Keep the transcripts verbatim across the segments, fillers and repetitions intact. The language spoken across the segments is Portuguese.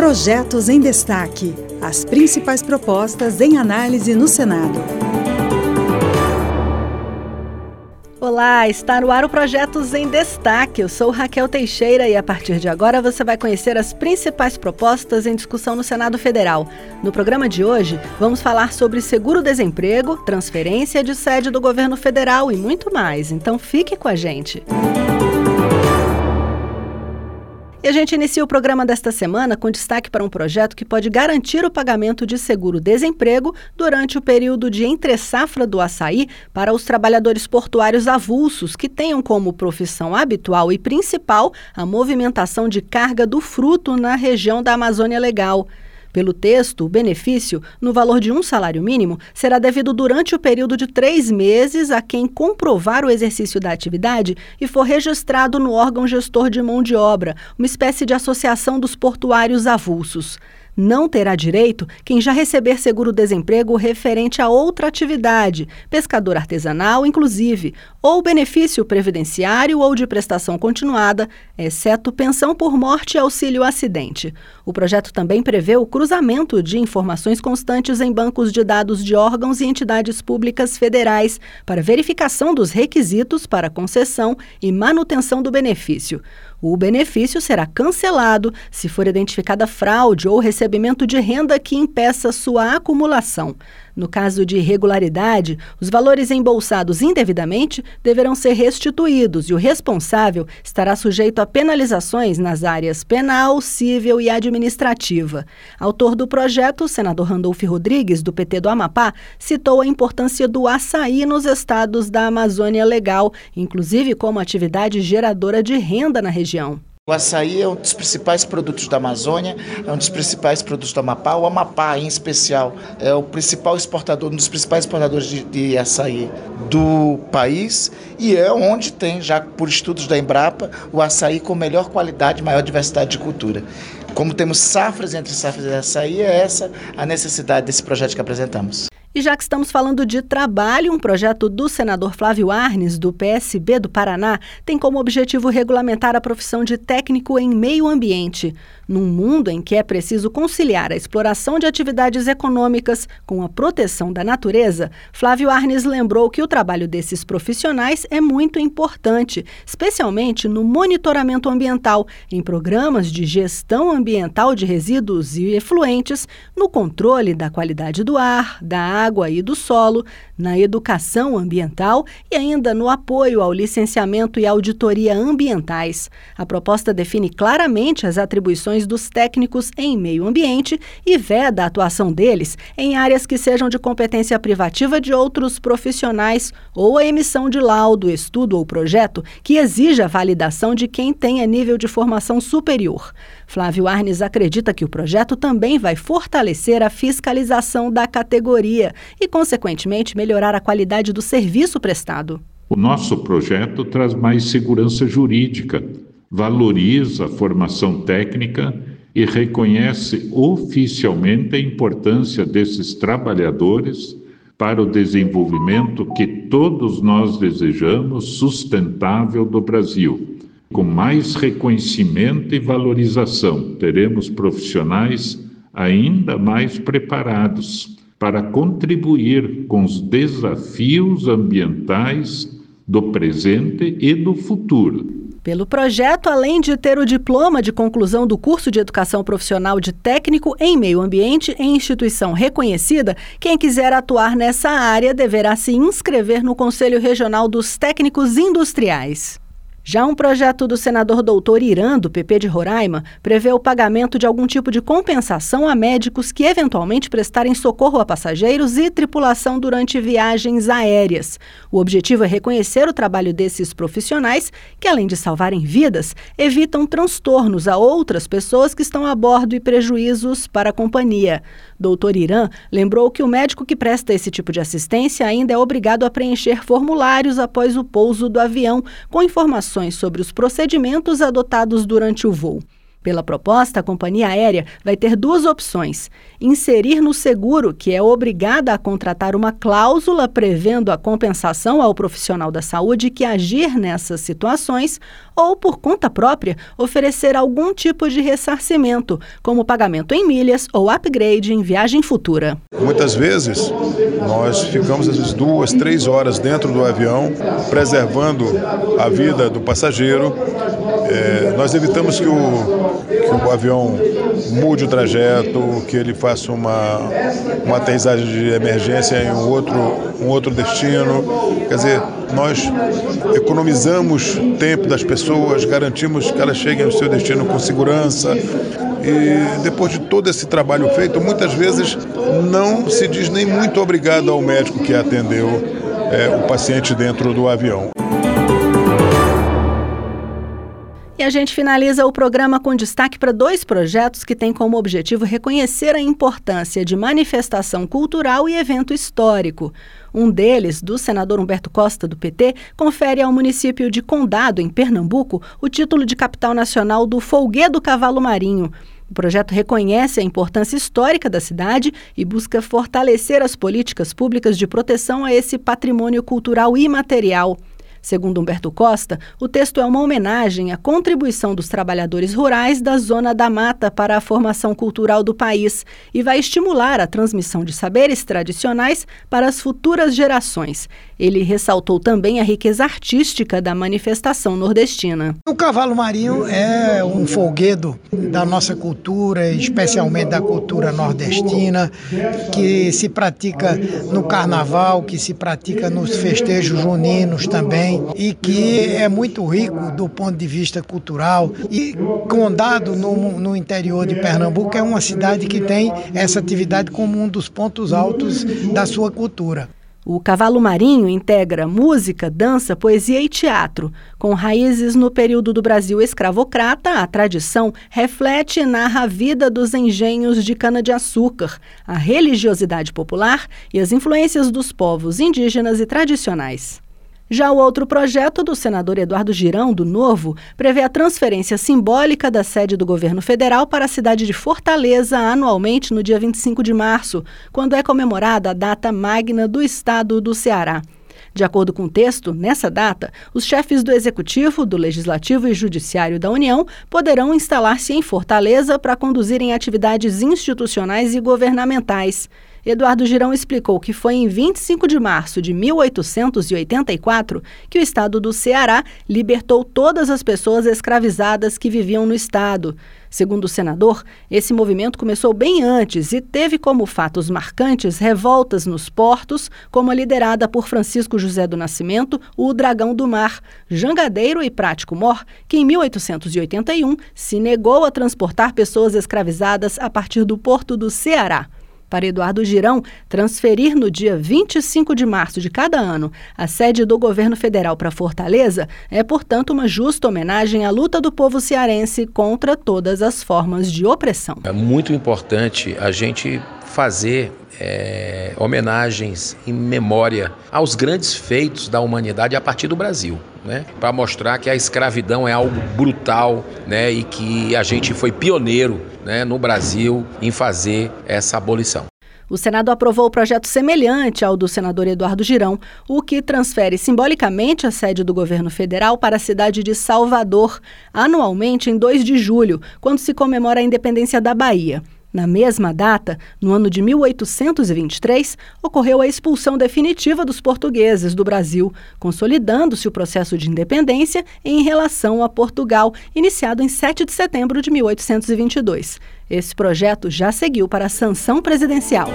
Projetos em Destaque. As principais propostas em análise no Senado. Olá, está no ar o Projetos em Destaque. Eu sou Raquel Teixeira e a partir de agora você vai conhecer as principais propostas em discussão no Senado Federal. No programa de hoje, vamos falar sobre seguro-desemprego, transferência de sede do governo federal e muito mais. Então fique com a gente. E a gente inicia o programa desta semana com destaque para um projeto que pode garantir o pagamento de seguro-desemprego durante o período de entre-safra do açaí para os trabalhadores portuários avulsos que tenham como profissão habitual e principal a movimentação de carga do fruto na região da Amazônia Legal. Pelo texto, o benefício, no valor de um salário mínimo, será devido durante o período de três meses a quem comprovar o exercício da atividade e for registrado no órgão gestor de mão de obra, uma espécie de associação dos portuários avulsos. Não terá direito quem já receber seguro-desemprego referente a outra atividade, pescador artesanal, inclusive, ou benefício previdenciário ou de prestação continuada, exceto pensão por morte e auxílio-acidente. O projeto também prevê o cruzamento de informações constantes em bancos de dados de órgãos e entidades públicas federais para verificação dos requisitos para concessão e manutenção do benefício. O benefício será cancelado se for identificada fraude ou recebimento de renda que impeça sua acumulação. No caso de irregularidade, os valores embolsados indevidamente deverão ser restituídos e o responsável estará sujeito a penalizações nas áreas penal, civil e administrativa. Autor do projeto, o senador Randolfo Rodrigues, do P T do Amapá, citou a importância do açaí nos estados da Amazônia Legal, inclusive como atividade geradora de renda na região. O açaí é um dos principais produtos da Amazônia, é um dos principais produtos do Amapá. O Amapá, em especial, é o principal exportador, um dos principais exportadores de, de açaí do país e é onde tem, já por estudos da Embrapa, o açaí com melhor qualidade e maior diversidade de cultura. Como temos safras entre safras de açaí, é essa a necessidade desse projeto que apresentamos. E já que estamos falando de trabalho, um projeto do senador Flávio Arnes, do P S B do Paraná, tem como objetivo regulamentar a profissão de técnico em meio ambiente. Num mundo em que é preciso conciliar a exploração de atividades econômicas com a proteção da natureza, Flávio Arnes lembrou que o trabalho desses profissionais é muito importante, especialmente no monitoramento ambiental, em programas de gestão ambiental de resíduos e efluentes, no controle da qualidade do ar, da água e do solo, na educação ambiental e ainda no apoio ao licenciamento e auditoria ambientais. A proposta define claramente as atribuições dos técnicos em meio ambiente e veda a atuação deles em áreas que sejam de competência privativa de outros profissionais ou a emissão de laudo, estudo ou projeto que exija a validação de quem tenha nível de formação superior. Flávio Arnes acredita que o projeto também vai fortalecer a fiscalização da categoria e, consequentemente, melhorar a qualidade do serviço prestado. O nosso projeto traz mais segurança jurídica, valoriza a formação técnica e reconhece oficialmente a importância desses trabalhadores para o desenvolvimento que todos nós desejamos sustentável do Brasil. Com mais reconhecimento e valorização, teremos profissionais ainda mais preparados para contribuir com os desafios ambientais do presente e do futuro. Pelo projeto, além de ter o diploma de conclusão do curso de educação profissional de técnico em meio ambiente em instituição reconhecida, quem quiser atuar nessa área deverá se inscrever no Conselho Regional dos Técnicos Industriais. Já um projeto do senador doutor Irã, do P P de Roraima, prevê o pagamento de algum tipo de compensação a médicos que eventualmente prestarem socorro a passageiros e tripulação durante viagens aéreas. O objetivo é reconhecer o trabalho desses profissionais que, além de salvarem vidas, evitam transtornos a outras pessoas que estão a bordo e prejuízos para a companhia. doutor Irã lembrou que o médico que presta esse tipo de assistência ainda é obrigado a preencher formulários após o pouso do avião, com informações sobre os procedimentos adotados durante o voo. Pela proposta, a companhia aérea vai ter duas opções: inserir no seguro que é obrigada a contratar uma cláusula prevendo a compensação ao profissional da saúde que agir nessas situações, ou, por conta própria, oferecer algum tipo de ressarcimento, como pagamento em milhas ou upgrade em viagem futura. Muitas vezes, nós ficamos às duas, três horas dentro do avião, preservando a vida do passageiro. É, nós evitamos que o, que o avião mude o trajeto, que ele faça uma, uma aterrissagem de emergência em um outro, um outro destino. Quer dizer, nós economizamos tempo das pessoas, garantimos que elas cheguem ao seu destino com segurança. E depois de todo esse trabalho feito, muitas vezes não se diz nem muito obrigado ao médico que atendeu é, o paciente dentro do avião. E a gente finaliza o programa com destaque para dois projetos que têm como objetivo reconhecer a importância de manifestação cultural e evento histórico. Um deles, do senador Humberto Costa, do P T, confere ao município de Condado, em Pernambuco, o título de capital nacional do Folguedo Cavalo Marinho. O projeto reconhece a importância histórica da cidade e busca fortalecer as políticas públicas de proteção a esse patrimônio cultural imaterial. Segundo Humberto Costa, o texto é uma homenagem à contribuição dos trabalhadores rurais da Zona da Mata para a formação cultural do país e vai estimular a transmissão de saberes tradicionais para as futuras gerações. Ele ressaltou também a riqueza artística da manifestação nordestina. O cavalo marinho é um folguedo da nossa cultura, especialmente da cultura nordestina, que se pratica no carnaval, que se pratica nos festejos juninos também, e que é muito rico do ponto de vista cultural. E Condado, no, no interior de Pernambuco, é uma cidade que tem essa atividade como um dos pontos altos da sua cultura. O Cavalo Marinho integra música, dança, poesia e teatro. Com raízes no período do Brasil escravocrata, a tradição reflete e narra a vida dos engenhos de cana-de-açúcar, a religiosidade popular e as influências dos povos indígenas e tradicionais. Já o outro projeto do senador Eduardo Girão, do Novo, prevê a transferência simbólica da sede do governo federal para a cidade de Fortaleza anualmente no dia vinte e cinco de março, quando é comemorada a data magna do estado do Ceará. De acordo com o texto, nessa data, os chefes do Executivo, do Legislativo e Judiciário da União poderão instalar-se em Fortaleza para conduzirem atividades institucionais e governamentais. Eduardo Girão explicou que foi em vinte e cinco de março de mil oitocentos e oitenta e quatro que o estado do Ceará libertou todas as pessoas escravizadas que viviam no estado. Segundo o senador, esse movimento começou bem antes e teve como fatos marcantes revoltas nos portos, como a liderada por Francisco José do Nascimento, o Dragão do Mar, jangadeiro e prático mor, que em mil oitocentos e oitenta e um se negou a transportar pessoas escravizadas a partir do porto do Ceará. Para Eduardo Girão, transferir no dia vinte e cinco de março de cada ano a sede do governo federal para Fortaleza é, portanto, uma justa homenagem à luta do povo cearense contra todas as formas de opressão. É muito importante a gente fazer é, homenagens em memória aos grandes feitos da humanidade a partir do Brasil, né? Para mostrar que a escravidão é algo brutal, né? E que a gente foi pioneiro, né, no Brasil em fazer essa abolição. O Senado aprovou o projeto semelhante ao do senador Eduardo Girão, o que transfere simbolicamente a sede do governo federal para a cidade de Salvador, anualmente em dois de julho, quando se comemora a independência da Bahia. Na mesma data, no ano de mil oitocentos e vinte e três, ocorreu a expulsão definitiva dos portugueses do Brasil, consolidando-se o processo de independência em relação a Portugal, iniciado em sete de setembro de mil oitocentos e vinte e dois. Esse projeto já seguiu para a sanção presidencial.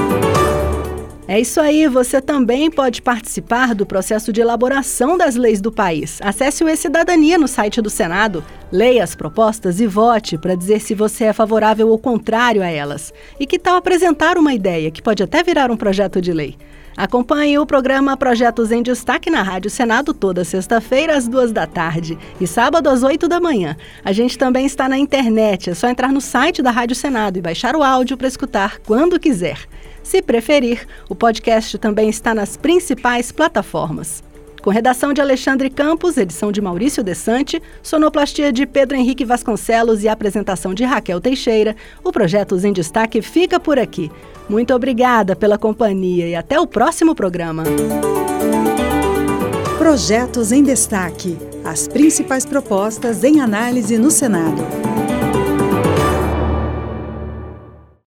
É isso aí, você também pode participar do processo de elaboração das leis do país. Acesse o E-Cidadania no site do Senado, leia as propostas e vote para dizer se você é favorável ou contrário a elas. E que tal apresentar uma ideia que pode até virar um projeto de lei? Acompanhe o programa Projetos em Destaque na Rádio Senado toda sexta-feira às duas da tarde e sábado às oito da manhã. A gente também está na internet, é só entrar no site da Rádio Senado e baixar o áudio para escutar quando quiser. Se preferir, o podcast também está nas principais plataformas. Com redação de Alexandre Campos, edição de Maurício Desante, sonoplastia de Pedro Henrique Vasconcelos e apresentação de Raquel Teixeira, o Projetos em Destaque fica por aqui. Muito obrigada pela companhia e até o próximo programa. Projetos em Destaque. As principais propostas em análise no Senado.